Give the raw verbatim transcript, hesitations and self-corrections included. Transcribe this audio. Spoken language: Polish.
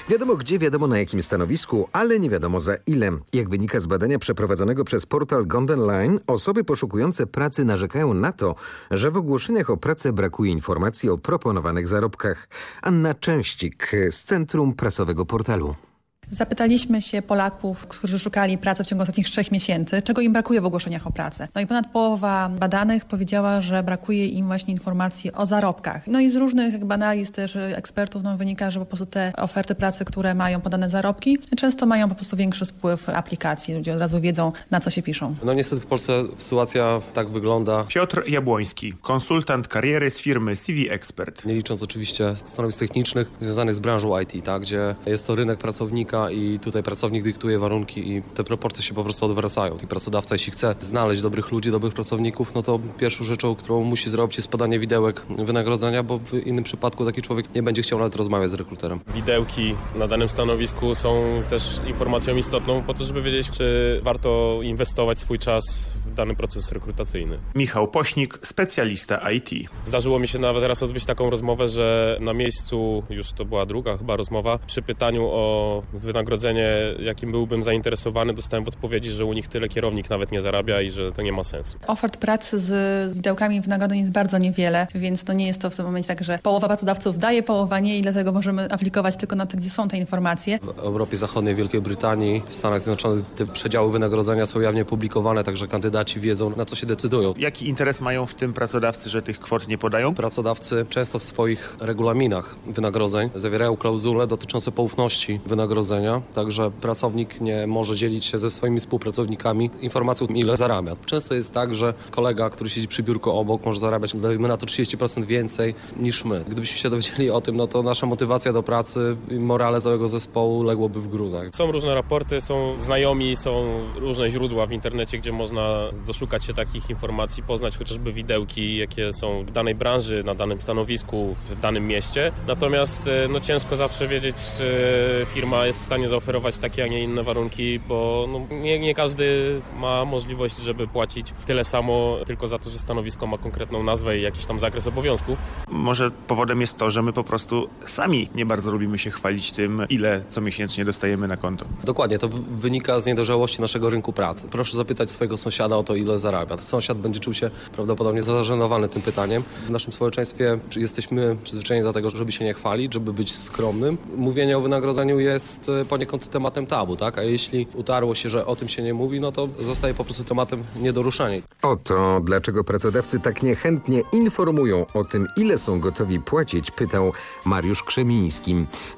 Wiadomo gdzie, wiadomo na jakim stanowisku, ale nie wiadomo za ile. Jak wynika z badania przeprowadzonego przez portal Golden Line, osoby poszukujące pracy narzekają na to, że w ogłoszeniach o pracę brakuje informacji o proponowanych zarobkach. Anna Częścik z Centrum Prasowego Portalu. Zapytaliśmy się Polaków, którzy szukali pracy w ciągu ostatnich trzech miesięcy, czego im brakuje w ogłoszeniach o pracę. No i ponad połowa badanych powiedziała, że brakuje im właśnie informacji o zarobkach. No i z różnych jakby analiz też ekspertów no, wynika, że po prostu te oferty pracy, które mają podane zarobki, często mają po prostu większy spływ aplikacji. Ludzie od razu wiedzą, na co się piszą. No niestety w Polsce sytuacja tak wygląda. Piotr Jabłoński, konsultant kariery z firmy C V Expert. Nie licząc oczywiście stanowisk technicznych związanych z branżą I T, tak, gdzie jest to rynek pracownika i tutaj pracownik dyktuje warunki i te proporcje się po prostu odwracają. I pracodawca, jeśli chce znaleźć dobrych ludzi, dobrych pracowników, no to pierwszą rzeczą, którą musi zrobić, jest podanie widełek wynagrodzenia, bo w innym przypadku taki człowiek nie będzie chciał nawet rozmawiać z rekruterem. Widełki na danym stanowisku są też informacją istotną po to, żeby wiedzieć, czy warto inwestować swój czas w dany proces rekrutacyjny. Michał Pośnik, specjalista I T. Zdarzyło mi się nawet teraz odbyć taką rozmowę, że na miejscu, już to była druga chyba rozmowa, przy pytaniu o wynagrodzenie, jakim byłbym zainteresowany, dostałem w odpowiedzi, że u nich tyle kierownik nawet nie zarabia i że to nie ma sensu. Ofert pracy z widełkami wynagrodzeń jest bardzo niewiele, więc to nie jest to w tym momencie tak, że połowa pracodawców daje, połowa nie i dlatego możemy aplikować tylko na te, gdzie są te informacje. W Europie Zachodniej, Wielkiej Brytanii, w Stanach Zjednoczonych te przedziały wynagrodzenia są jawnie publikowane, także kandydaci wiedzą, na co się decydują. Jaki interes mają w tym pracodawcy, że tych kwot nie podają? Pracodawcy często w swoich regulaminach wynagrodzeń zawierają klauzule dotyczące poufności wynagrodzenia, także pracownik nie może dzielić się ze swoimi współpracownikami informacją, ile zarabia. Często jest tak, że kolega, który siedzi przy biurku obok, może zarabiać, dajmy na to trzydzieści procent więcej niż my. Gdybyśmy się dowiedzieli o tym, no to nasza motywacja do pracy i morale całego zespołu ległoby w gruzach. Są różne raporty, są znajomi, są różne źródła w internecie, gdzie można doszukać się takich informacji, poznać chociażby widełki, jakie są w danej branży, na danym stanowisku, w danym mieście. Natomiast no, ciężko zawsze wiedzieć, czy firma jest w stanie zaoferować takie, a nie inne warunki, bo no, nie, nie każdy ma możliwość, żeby płacić tyle samo tylko za to, że stanowisko ma konkretną nazwę i jakiś tam zakres obowiązków. Może powodem jest to, że my po prostu sami nie bardzo lubimy się chwalić tym, ile co miesięcznie dostajemy na konto. Dokładnie, to wynika z niedojrzałości naszego rynku pracy. Proszę zapytać swojego sąsiada o to, ile zarabia. Sąsiad będzie czuł się prawdopodobnie zażenowany tym pytaniem. W naszym społeczeństwie jesteśmy przyzwyczajeni do tego, żeby się nie chwalić, żeby być skromnym. Mówienie o wynagrodzeniu jest poniekąd tematem tabu, tak? A jeśli utarło się, że o tym się nie mówi, no to zostaje po prostu tematem nie do ruszania. Oto dlaczego pracodawcy tak niechętnie informują o tym, ile są gotowi płacić, pytał Mariusz Krzemiński.